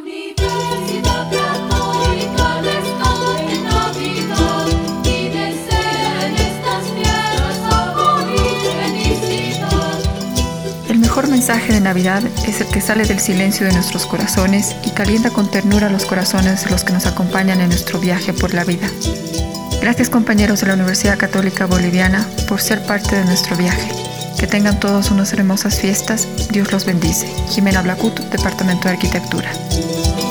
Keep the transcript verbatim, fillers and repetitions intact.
Universidad Católica está en Navidad y desea en estas fiestas amor y felicidad. El mejor mensaje de Navidad es el que sale del silencio de nuestros corazones y calienta con ternura los corazones de los que nos acompañan en nuestro viaje por la vida. Gracias, compañeros de la Universidad Católica Boliviana, por ser parte de nuestro viaje. Que tengan todos unas hermosas fiestas. Dios los bendice. Jimena Blacut, Departamento de Arquitectura.